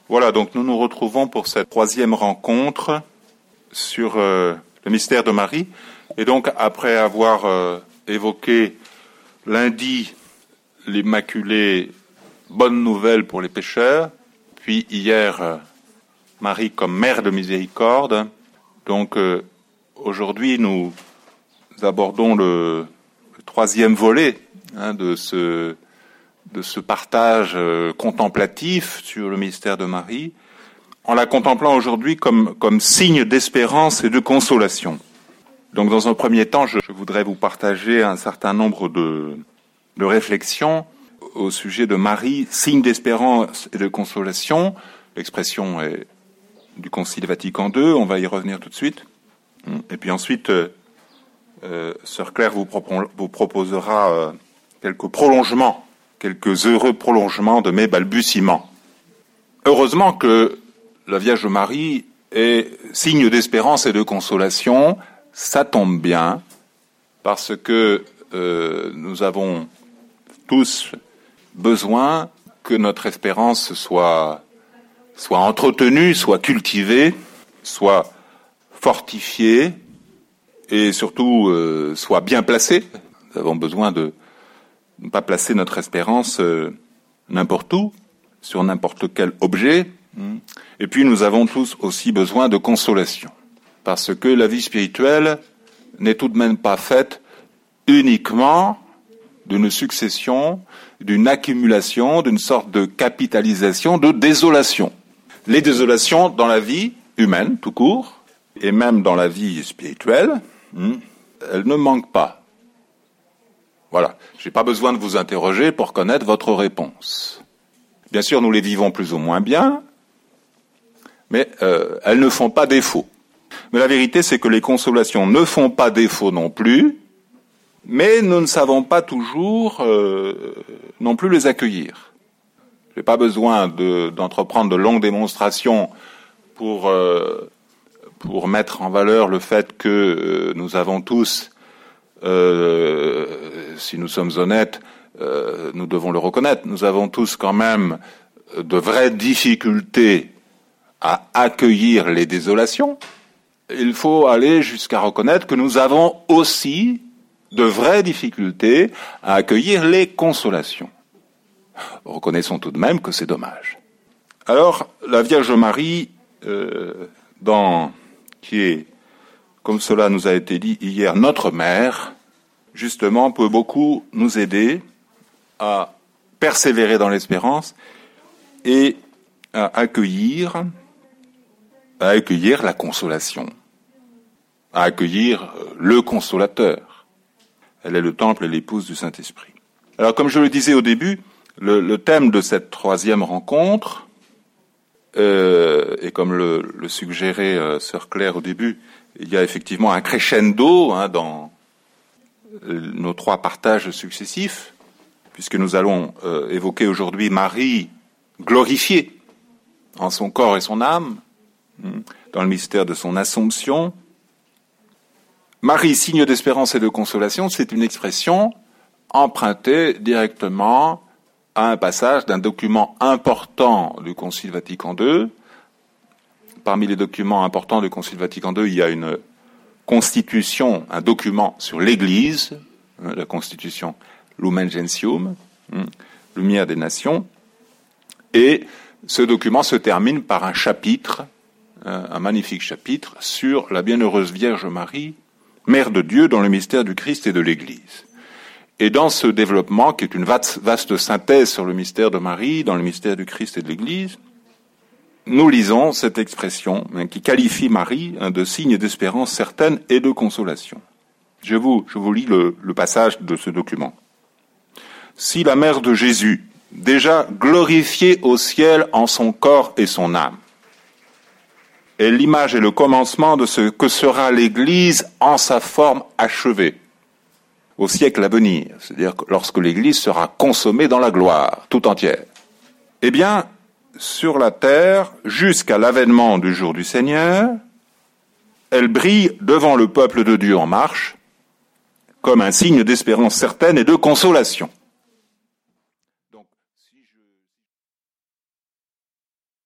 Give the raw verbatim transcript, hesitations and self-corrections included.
Voilà, donc nous nous retrouvons pour cette troisième rencontre sur euh, le mystère de Marie. Et donc, après avoir euh, évoqué lundi l'Immaculée, bonne nouvelle pour les pécheurs, puis hier, euh, Marie comme mère de miséricorde, donc euh, aujourd'hui nous abordons le, le troisième volet hein, de ce de ce partage euh, contemplatif sur le mystère de Marie, en la contemplant aujourd'hui comme, comme signe d'espérance et de consolation. Donc dans un premier temps, je, je voudrais vous partager un certain nombre de, de réflexions au sujet de Marie, signe d'espérance et de consolation. L'expression est du Concile Vatican deux, on va y revenir tout de suite. Et puis ensuite, euh, euh, Sœur Claire vous, propos, vous proposera euh, quelques prolongements quelques heureux prolongements de mes balbutiements. Heureusement que la Vierge Marie est signe d'espérance et de consolation, ça tombe bien, parce que euh, nous avons tous besoin que notre espérance soit, soit entretenue, soit cultivée, soit fortifiée, et surtout euh, soit bien placée. Nous avons besoin de ne pas placer notre espérance euh, n'importe où, sur n'importe quel objet. Et puis nous avons tous aussi besoin de consolation, parce que la vie spirituelle n'est tout de même pas faite uniquement d'une succession, d'une accumulation, d'une sorte de capitalisation, de désolation. Les désolations dans la vie humaine, tout court, et même dans la vie spirituelle, elles ne manquent pas. Voilà, j'ai pas besoin de vous interroger pour connaître votre réponse. Bien sûr, nous les vivons plus ou moins bien, mais euh, elles ne font pas défaut. Mais la vérité, c'est que les consolations ne font pas défaut non plus, mais nous ne savons pas toujours euh, non plus les accueillir. J'ai pas besoin de, d'entreprendre de longues démonstrations pour euh, pour mettre en valeur le fait que euh, nous avons tous Euh, si nous sommes honnêtes, euh, nous devons le reconnaître, nous avons tous quand même de vraies difficultés à accueillir les désolations. Il faut aller jusqu'à reconnaître que nous avons aussi de vraies difficultés à accueillir les consolations. Reconnaissons tout de même que c'est dommage. Alors, la Vierge Marie, euh, dans, qui est comme cela nous a été dit hier, notre mère, justement, peut beaucoup nous aider à persévérer dans l'espérance et à accueillir, à accueillir la consolation, à accueillir le consolateur. Elle est le temple et l'épouse du Saint-Esprit. Alors, comme je le disais au début, le, le thème de cette troisième rencontre, euh, et comme le, le suggérait euh, Sœur Claire au début, il y a effectivement un crescendo hein, dans nos trois partages successifs, puisque nous allons euh, évoquer aujourd'hui Marie glorifiée en son corps et son âme, dans le mystère de son Assomption. Marie, signe d'espérance et de consolation, c'est une expression empruntée directement à un passage d'un document important du Concile Vatican deux. Parmi les documents importants du Concile Vatican deux, il y a une constitution, un document sur l'Église, la constitution Lumen Gentium, Lumière des Nations, et ce document se termine par un chapitre, un magnifique chapitre, sur la bienheureuse Vierge Marie, Mère de Dieu dans le mystère du Christ et de l'Église. Et dans ce développement, qui est une vaste synthèse sur le mystère de Marie, dans le mystère du Christ et de l'Église, nous lisons cette expression hein, qui qualifie Marie hein, de signe d'espérance certaine et de consolation. Je vous, je vous lis le, le passage de ce document. Si la mère de Jésus, déjà glorifiée au ciel en son corps et son âme, est l'image et le commencement de ce que sera l'Église en sa forme achevée, au siècle à venir, c'est-à-dire lorsque l'Église sera consommée dans la gloire, tout entière, eh bien, sur la terre, jusqu'à l'avènement du jour du Seigneur, elle brille devant le peuple de Dieu en marche, comme un signe d'espérance certaine et de consolation.